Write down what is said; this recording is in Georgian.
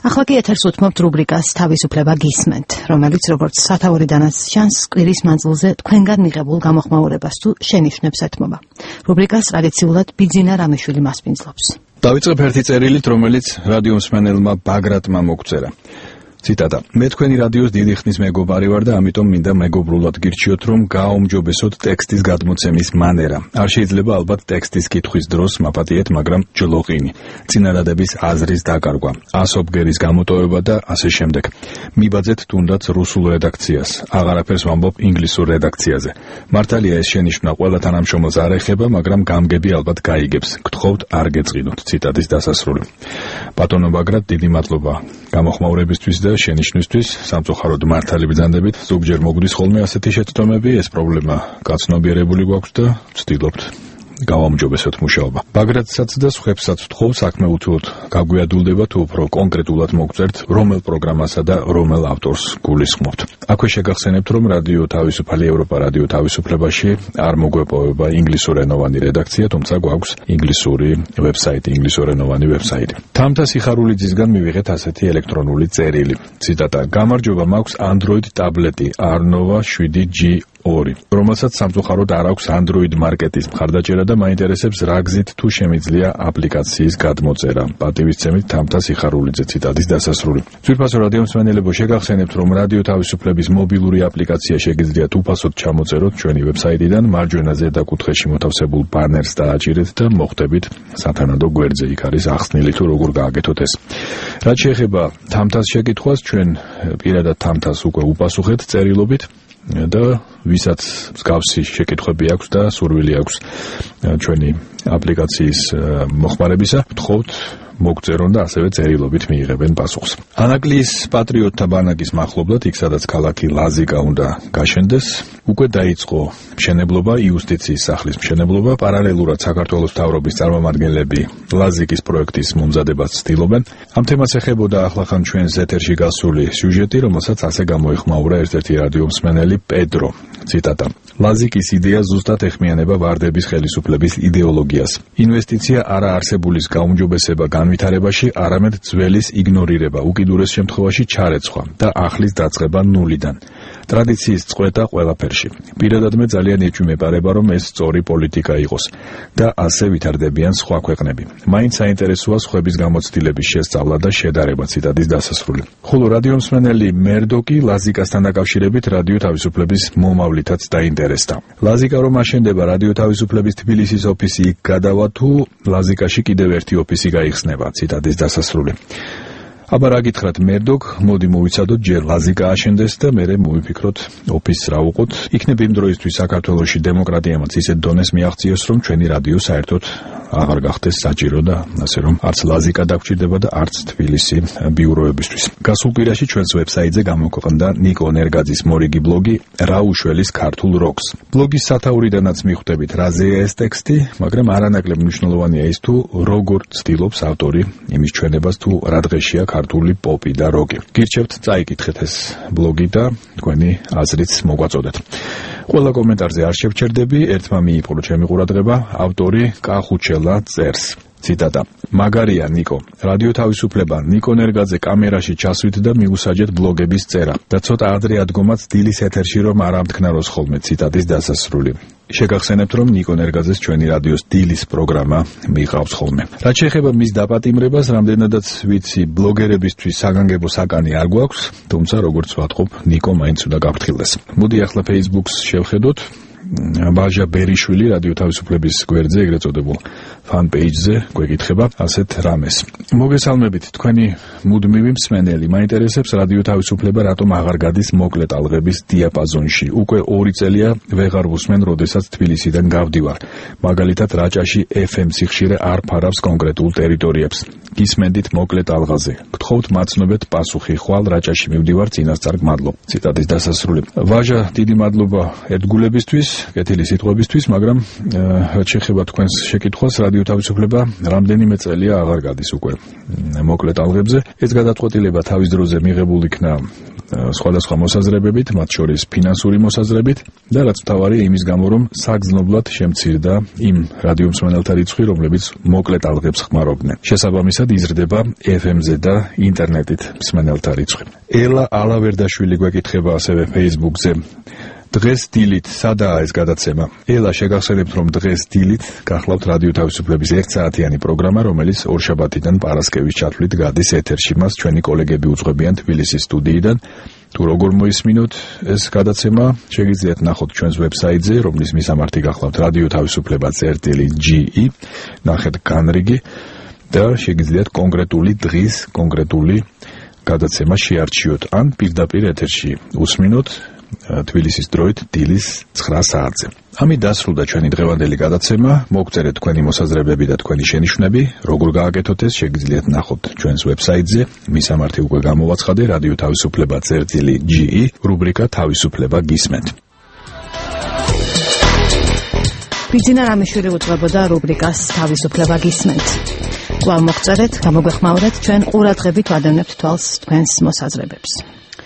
ახლა კი ეთერს უთმობთ რუბრიკას თავისუფლება გისმენთ, რომელიც როგორც სათაურიდანაც ჩანს, კვირის მანძილზე თქვენგან მიღებულ გამოხმაურებას თუ შენიშვნებს ეთმობა. რუბრიკას ტრადიციულად ბიძინა რამიშვილი მასპინძლობს. დავიწყებ ერთი წერილით, რომელიც რადიო მსმენელმა ბაგრატმა მოგწერა. ციტატა: მე თქვენი რადიოს დიდი ხნის მეგობარი ვარ და ამიტომ მინდა მეგობრულად გირჩიოთ, რომ გააუმჯობესოთ ტექსტის გადმოცემის მანერა. არ შეიძლება ალბათ ტექსტის კითხვის დროს მაპატიეთ, მაგრამ ჯლოყინი, წინადადების აზრის დაკარგვა, ასობგერის გამოტოვება და ასე შემდეგ. მიბაძეთ თუნდაც რუსულ რედაქციას. აღარაფერს ვამბობ ინგლისურ რედაქციაზე. მართალია ეს შენიშვნა ყველა თანამშრომელს არ ეხება, მაგრამ გამგები ალბათ გაიგებს. გთხოვთ არ გეწყინოთ. ციტატის დასასრული. ბატონო ბაგრატ, დიდი მადლობა გამოხმაურებისთვის და შენიშვნისთვის. სამწუხაროდ მართალი ბრძანდებით ზოგჯერ მოგვდის ხოლმე ასეთი შეცდომები, ეს პრობლემა გაცნობიერებული გვაქვს და ვცდილობთ გავაუმჯობესოთ მუშაობა. ბაგრატსაც და სხვებსაც ვთხოვ საქმე უთუოდ გაგვიადულდება თუ უფრო კონკრეტულად მოგწერთ რომელ პროგრამასა და რომელ ავტორს გულისხმობთ. აქვე შეგახსენებთ, რომ რადიო თავისუფალი ევროპა რადიო თავისუფლებაში არ მოგვეპოვება ინგლისურენოვანი რედაქცია, თუმცა გვაქვს ინგლისური ვებსაიტი, ინგლისურენოვანი ვებსაიტი. თამთა სიხარულიძისგან მივიღეთ ასეთი ელექტრონული წერილი. ციტატა: გამარჯობა, მაქვს Android ტაბლეტი Arnova 7G2, რომელსაც სამწუხაროდ არ აქვს Android მარკეტის მხარდაჭერა და მაინტერესებს რა გზით თუ შემიძლია აპლიკაციის გადმოწერა. პატივისცემით, თამთა სიხარულიძე. ციტატის დასასრული. ძვირფასო რადიო მსმენელებო, შეგახსენებთ, რომ რადიო თავისუფლების მობილური აპლიკაცია შეგიძლიათ უფასოდ ჩამოწეროთ ჩვენი ვებსაიტიდან, მარჯვენა ზედა კუთხეში მოთავსებულ ბანერს დააჭირეთ და მოხვდებით სათანადო გვერდზე. იქ არის ახსნილი თუ როგორ გააკეთოთ ეს. რაც შეეხება თამთას შეკითხვას, ჩვენ პირადად თამთას უკვე უპასუხეთ წერილობით და ვისაც მსგავსი შეკითხვები აქვს და სურვილი აქვს ჩვენი აპლიკაციის მოხმარებისა, ვთხოვთ მოგწერონ და ასევე წერილობით მიიღებენ პასუხს. ანაკლიის პატრიოტთა ბანაკის მახლობლად, იქ სადაც ქალაქი ლაზიკა უნდა გაშენდეს, უკვე დაიწყო მშენებლობა, იუსტიციის სახლის მშენებლობა. პარალელურად საქართველოს მთავრობის წარმომადგენლები ლაზიკის პროექტის მომზადებას ცდილობენ. ამ თემას ეხებოდა ახლახან ჩვენს ეთერში გასული სიუჟეტი, რომელსაც ასე გამოეხმაურა ერთ-ერთი რადიო მსმენელი პედრო. ციტატა: ლაზიკის იდეა ზუსტად ეხმიანება ვარდების ხელისუფლების იდეოლოგიას. ინვესტიცია არაარსებულის გაუმჯობესება განვითარებაში, არამედ ძველის იგნორირება, უკიდურეს შემთხვევაში ჩარეცხვა და ახლის დაწყება ნულიდან. ტრადიციის წყვეტა ყველაფერში. პირადად მე ძალიან ეჩვიმეპარება, რომ ეს სწორი პოლიტიკა იყოს და ასე ვითარდებიან სხვა ქვეყნები. მაინც საინტერესოა სხვების გამოცდილების შესწავლა და შედარება. ციტატის დასასრული. ხოლო რადიო მსმენელი მერდოკი ლაზიკასთან დაკავშირებით რადიო თავისუფლების მომავლითაც დაინტერესდა. ლაზიკა რომ აშენდება, რადიო თავისუფლების თბილისის ოფისი იქ გადავა თუ ლაზიკაში კიდევ ერთი ოფისი გაიხსნება. ციტატის დასასრული. აბა რა გითხრათ მერდოკ, მოდი მოვიცადოთ ჯერ ლაზიკა აშენდეს და მერე მოვიფიქროთ ოფისს რა უყოთ. იქნებ იმ დროისთვის საქართველოში დემოკრატიამაც ისეთ დონეს მიაღწიოს, რომ ჩვენი რადიო საერთოდ აღარ გახდეს საჭირო და ასე რომ არც ლაზიკა დაგჭირდება და არც თბილისი ბიუროებისთვის. გასულ კვირაში ჩვენს ვებსაიტზე გამოქვეყნდა ნიკო ნერგაძის მორიგი ბლოგი რა უშველის ქართულ როკს. ბლოგის სათაურიდანაც მიხვდებით რაზეა ეს ტექსტი, მაგრამ არანაკლებ მნიშვნელოვანია ის თუ როგორ ცდილობს ავტორი იმის ჩვენებას თუ რა დღეშია ქართული პოპი და როკი. გირჩევთ წაიკითხეთ ეს ბლოგი და თქვენი აზრიც მოგვაწოდეთ. ყველა კომენტარზე არ შევჩერდები, ერთმა მიიპყრო ჩემი ყურადღება, ავტორი კახუჩელა წერს. ციტატა: მაგარია ნიკო, რადიო თავისუფლება ნიკო ნერგაძე კამერაში ჩასვით და მიუსაჯეთ ბლოგების წერა და ცოტა ადრე ადგომაც დილის ეთერში რომ არ ამთქნაროს ხოლმე. ციტატის დასასრული. შეგახსენებთ, რომ ნიკო ნერგაძეს ჩვენი რადიოს დილის პროგრამა მიყავს ხოლმე. რაც შეეხება მის დაპატიმრებას, რამდენადაც ვიცი, ბლოგერებისთვის საგანგებო საკანი არ გვაქვს, თუმცა როგორც ვატყობ, ნიკო მაინც უნდა გაფრთხილდეს. მოდი ახლა Facebook-ს შევხედოთ. ბაჟა ბერიშვილი რადიო თავისუფლების გვერდზე, ეგრეთ წოდებულ fan page-ზე გვეკითხება ასეთ რამეს. მოგესალმებით, თქვენი მუდმივი მსმენელი. მაინტერესებს რადიო თავისუფლება რატომ აღარ გადის მოკლე ტალღების დიაპაზონში. უკვე 2 წელია ვეღარ ვუსმენ, როდესაც თბილისიდან გავდივარ. მაგალითად, რაჭაში FM სიხშირე არ ფარავს კონკრეტულ ტერიტორიებს. გისმენდით მოკლე ტალღაზე. გთხოვთ მაცნობეთ პასუხი. ხვალ რაჭაში მივდივარ, წინასწარ გმადლობ. ციტატის დასასრული. ვაჟა, დიდი მადლობა ერთგულებისთვის. კეთილი სიტყვებისთვის, მაგრამ რაც შეეხება თქვენს შეკითხვას, რადიო თავისუფლება რამდენიმე წელია აღარ გადის უკვე მოკლე ტალღებზე. ეს გადაწყვეტილება თავის დროზე მიღებულ იქნა სხვადასხვა მოსაზრებებით, მათ შორის ფინანსური მოსაზრებით და რაც მთავარია იმის გამო, რომ საგრძნობლად შემცირდა იმ რადიო მსმენელთა რიცხვი, რომლებიც მოკლე ტალღებს ხმარობდნენ. შესაბამისად იზრდება FM-ზე და ინტერნეტით მსმენელთა რიცხვი. ელა ალავერდაშვილი გვეკითხება ასევე Facebook-ზე. დღეს დილით სადაა ეს გადაცემა? ელა, შეგახსენებთ, რომ დღეს დილით გახლავთ რადიო თავისუფლების 1 საათიანი პროგრამა, რომელიც ორშაბათიდან პარასკევის ჩათვლით გადის ეთერში. მას ჩვენი კოლეგები უძღვებიან თბილისის სტუდიიდან. თუ როგორ მოისმინოთ ეს გადაცემა, შეგიძლიათ ნახოთ ჩვენს ვებსაიტზე, რომლის მისამართი გახლავთ რადიო თავისუფლება.ge, ნახეთ განრიგი და შეგიძლიათ კონკრეტული დღის, კონკრეტული გადაცემა შეარჩიოთ, ან პირდაპირ ეთერში უსმინოთ თბილისის დროით დილის 9 საათზე. ამით დასრულდა ჩვენი დღევანდელი გადაცემა. მოგწერეთ თქვენი მოსაზრებები და თქვენი შენიშვნები. როგორ გააკეთოთ ეს, შეგიძლიათ ნახოთ ჩვენს ვებსაიტზე. მისამართი უკვე გამოვაცხადე, რადიო თავისუფლება.ge, რუბრიკა თავისუფლება გისმენთ. ბიძინა რამიშვილი უძღვებოდა რუბრიკას თავისუფლება გისმენთ. კვლავ მოგწერეთ, გამოგვეხმაურეთ, ჩვენ ყურადღებით ვადევნებთ თვალს თქვენს მოსაზრებებს.